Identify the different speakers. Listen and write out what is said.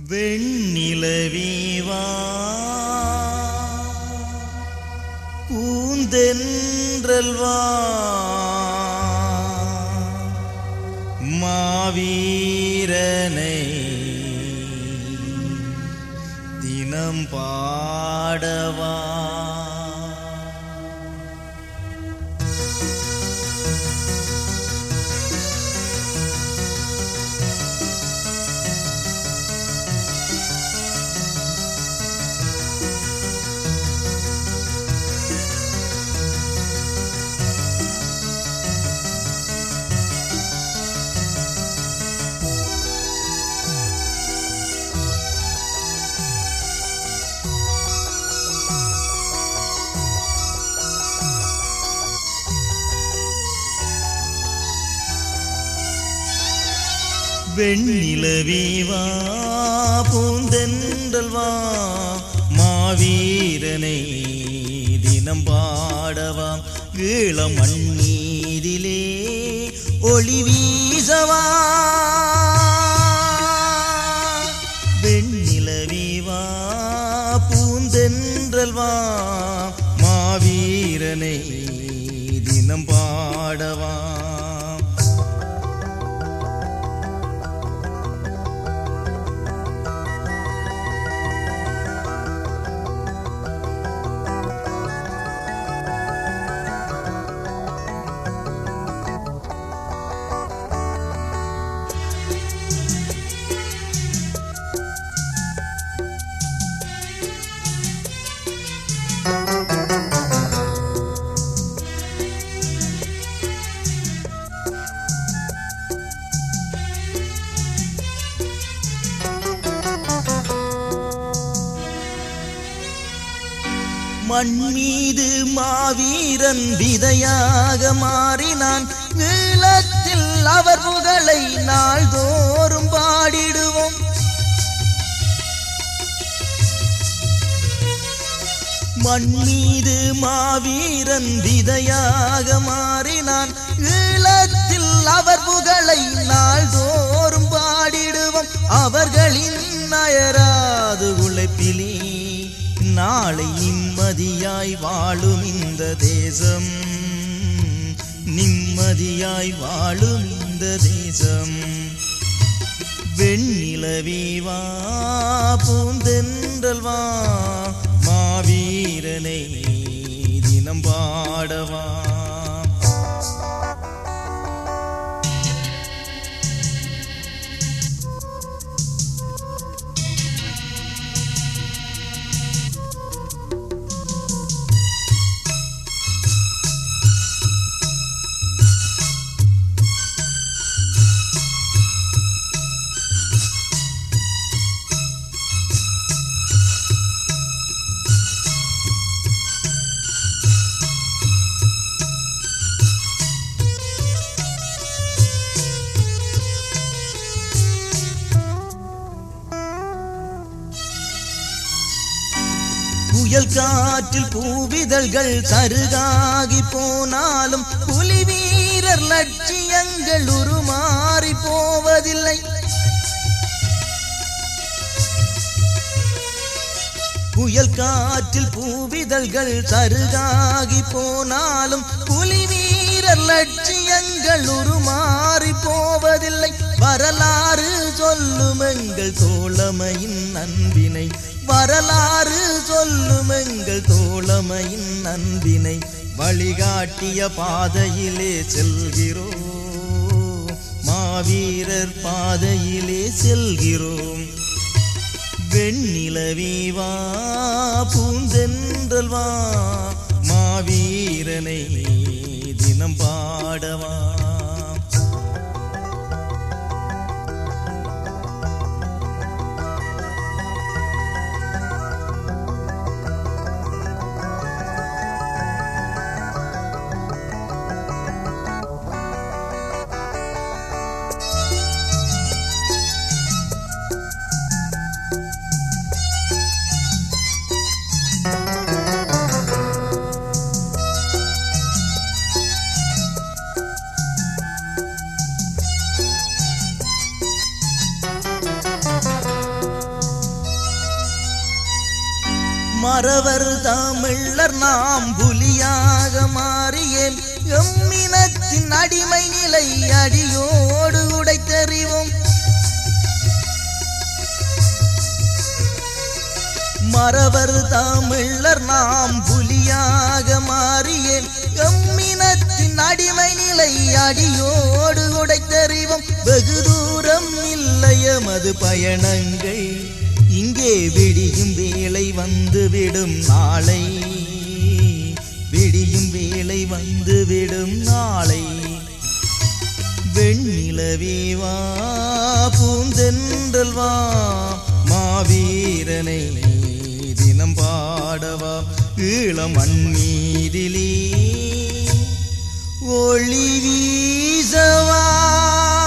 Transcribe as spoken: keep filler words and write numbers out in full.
Speaker 1: வெண்ணிலவே வா பூந்தென்றல் வா மாவீரனை தினம் பாடவா வெண்ணிலவே வா பூந்தென்றல் வா மாவீரனை தினம் பாடவா ஈழம் மண்ணீதிலே ஒளி வீசவா வெண்ணிலவே வா பூந்தென்றல் வா மாவீரனை தினம் பாடவா மண் மீது மாவீரன் விதையாக மாறினான் ஈழத்தில் அவர் புகழை நாள்தோறும் பாடிடுவோம் மண் மீது மாவீரன் விதையாக மாறினான் ஈழத்தில் அவர் புகழை நாள்தோறும் பாடிடுவோம் அவர்களின் அயராது உழைப்பிலே நாளை நிம்மதியாய் வாழும் இந்த தேசம் நிம்மதியாய் வாழும் இந்த தேசம் வெண்ணிலவே வா பூந்தென்றல் வா மாவீரனை தினம் பாடவா புயல் காற்றில் பூவிதழ்கள் சருகாகி போனாலும் புலி வீரர் லட்சியங்கள் உருமாறி போவதில்லை புயல் காற்றில் பூவிதழ்கள் சருகாகி போனாலும் புலி வீரர் லட்சியங்கள் உருமாறி போவதில்லை வரலாறு சொல்லும் எங்கள் தோழமையின் அன்பினை வரலாறு சொல்லும் எங்கள் தோழமையின் அன்பினை வழிகாட்டிய பாதையிலே செல்கிறோம் மாவீரர் பாதையிலே செல்கிறோம் வெண்ணிலவே வா பூந்தென்றல் வா மாவீரனை தினம் பாடவா மறவர் தமிழர் நாம் புலியாக மாறியேன் எம்மினத்தின் அடிமை நிலை அடியோடு உடைத்தறிவோம் மறவர் தமிழர் நாம் புலியாக மாறியேன் எம்மினத்தின் அடிமை நிலை அடியோடு உடைத்தறிவோம் வெகு தூரம் இல்லையமது பயணங்கள் இங்கே விடியும் வேளை வந்துவிடும் நாளை விடியும் வேளை வந்துவிடும் நாளை வெண்ணிலவே வா பூந்தென்றல் வா மாவீரனை தினம் பாடவா ஈழமண்ணீரிலே ஒளி வீசவா